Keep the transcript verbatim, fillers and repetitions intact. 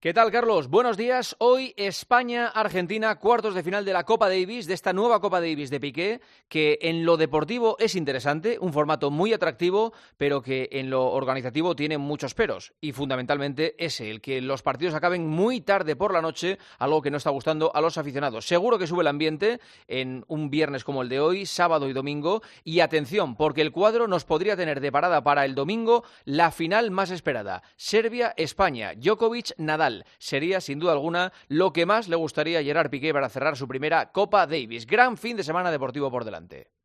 ¿Qué tal, Carlos? Buenos días. Hoy España-Argentina, cuartos de final de la Copa Davis, de esta nueva Copa Davis de Piqué, que en lo deportivo es interesante, un formato muy atractivo, pero que en lo organizativo tiene muchos peros. Y fundamentalmente ese, el que los partidos acaben muy tarde por la noche, algo que no está gustando a los aficionados. Seguro que sube el ambiente en un viernes como el de hoy, sábado y domingo. Y atención, porque el cuadro nos podría tener de parada para el domingo la final más esperada. Serbia-España, Djokovic-Nadal. Sería, sin duda alguna, lo que más le gustaría a Gerard Piqué para cerrar su primera Copa Davis. Gran fin de semana deportivo por delante.